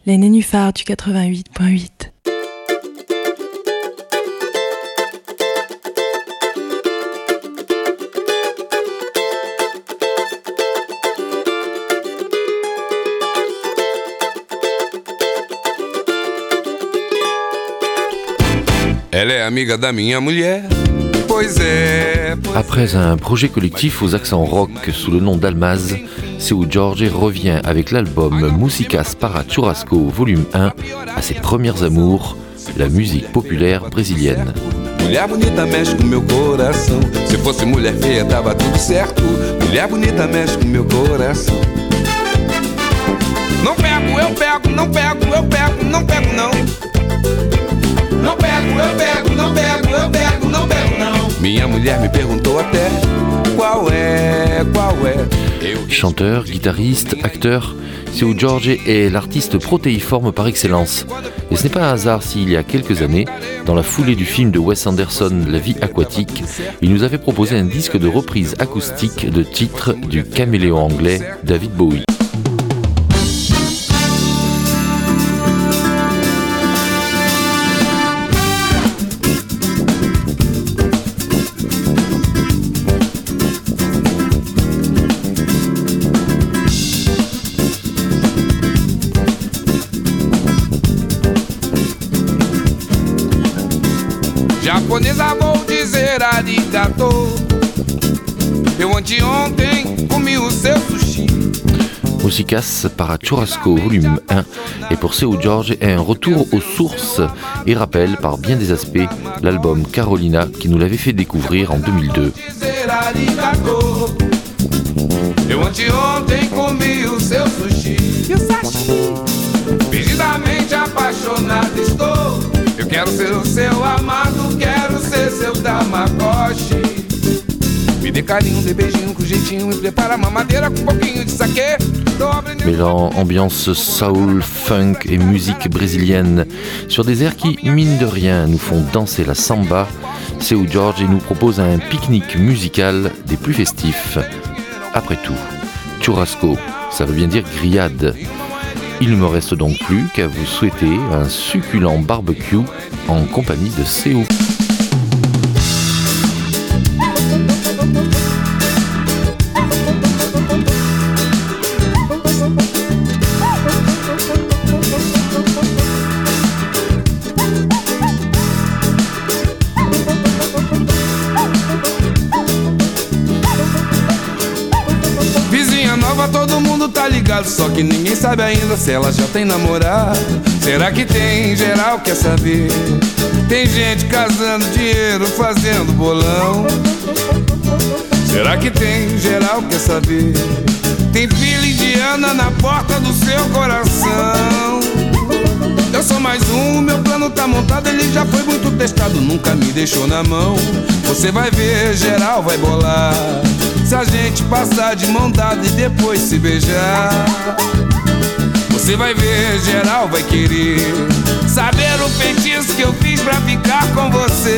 Les Nénuphars du 88.8. Elle est amiga da minha mulher. Après un projet collectif aux accents rock sous le nom d'Almaz, Seu Jorge revient avec l'album Músicas para Churrasco volume 1 à ses premières amours, la musique populaire brésilienne. Mulher bonita mexe com meu coração. Se fosse mulher feia tava tudo certo. Mulher bonita mexe com meu coração. Não pego, eu pego, não pego, eu pego, não pego não. Não pego, eu pego, não pego, eu pego, não pego não. Minha mulher me perguntou até qual é. Chanteur, guitariste, acteur, Seu Jorge est l'artiste protéiforme par excellence. Et ce n'est pas un hasard s'il y a quelques années, dans la foulée du film de Wes Anderson La vie aquatique, il nous avait proposé un disque de reprise acoustique de titres du caméléon anglais David Bowie. Japonesa vou dizer arigato. Eu anteontem comi o seu sushi. Músicas para Churrasco volume 1 et pour Seu Jorge est un retour aux sources et rappelle par bien des aspects l'album Carolina qui nous l'avait fait découvrir en 2002. Eu anteontem comi o seu sushi e o sashimi. Perdidamente apaixonado estou. Eu quero ser o seu amado, quero ser seu Tamagotchi. Me dê carinho, dê beijinho com jeitinho, me prepara uma madeira com um pouquinho de saquê. Mêlant ambiance soul, funk et musique brésilienne sur des airs qui, mine de rien, nous font danser la samba, Seu Jorge nous propose un pique-nique musical des plus festifs. Après tout, churrasco, ça veut bien dire grillade. Il ne me reste donc plus qu'à vous souhaiter un succulent barbecue en compagnie de Seu. Todo mundo tá ligado, só que ninguém sabe ainda se ela já tem namorado. Será que tem? Geral quer saber. Tem gente casando dinheiro, fazendo bolão. Será que tem? Geral quer saber. Tem filha indiana na porta do seu coração. Eu sou mais um, meu plano tá montado, ele já foi muito testado, nunca me deixou na mão. Você vai ver, geral vai bolar. Se a gente passar de mão dada e depois se beijar, você vai ver, geral vai querer saber o feitiço que eu fiz pra ficar com você.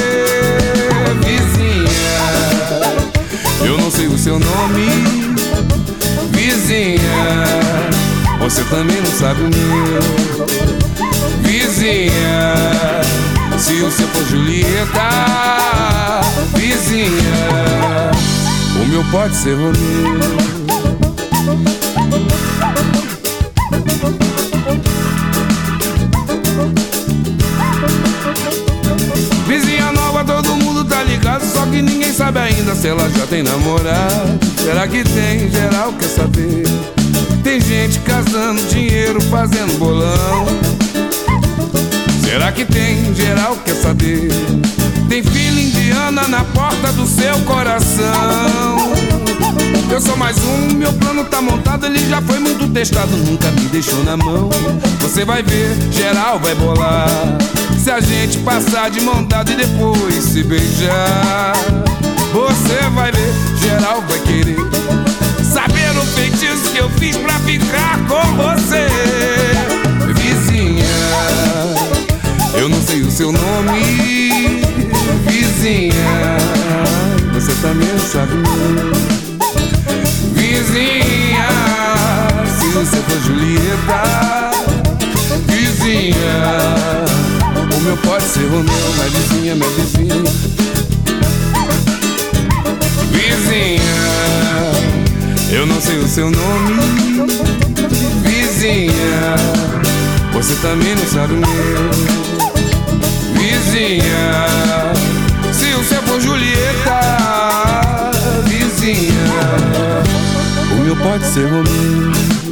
Vizinha, eu não sei o seu nome. Vizinha, você também não sabe o meu. Vizinha, se o seu for Julieta. Vizinha, o meu pode ser Romeu. Vizinha nova, todo mundo tá ligado, só que ninguém sabe ainda se ela já tem namorado. Será que tem? Geral quer saber. Tem gente casando dinheiro, fazendo bolão. Será que tem? Geral quer saber. Tem filha indiana na porta do seu coração. Eu sou mais um, meu plano tá montado, ele já foi muito testado, nunca me deixou na mão. Você vai ver, geral vai bolar. Se a gente passar de mão dada e depois se beijar, você vai ver, geral vai querer saber o feitiço que eu fiz pra ficar com você. Vizinha, eu não sei o seu nome. Vizinha, você também sabe o meu. Vizinha, se você for Julieta. ser Romeu, minha vizinha, minha vizinha. Vizinha, eu não sei o seu nome. Vizinha, você também não sabe o meu. Vizinha, se o seu for Julieta. Vizinha, o meu pode ser Romeu.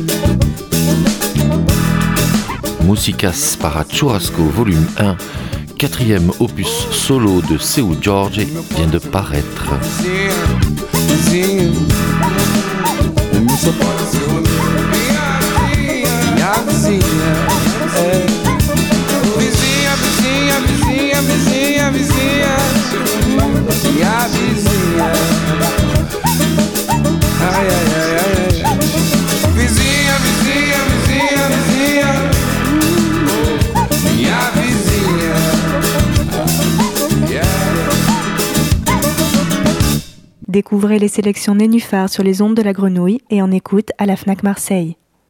Músicas para Churrasco volume 1, quatrième opus solo de Seu Jorge vient de paraître. Vizinha, o meu só pode ser Romeu. Minha vizinha, é. Vizinha, vizinha, vizinha, vizinha, vizinha. Minha vizinha. Ai, ai, ai, ai, ai. Vizinha, vizinha, vizinha, vizinha. Minha vizinha. Yeah. Découvrez les sélections Nénuphar sur les ondes de la Grenouille et en écoute à la Fnac Marseille.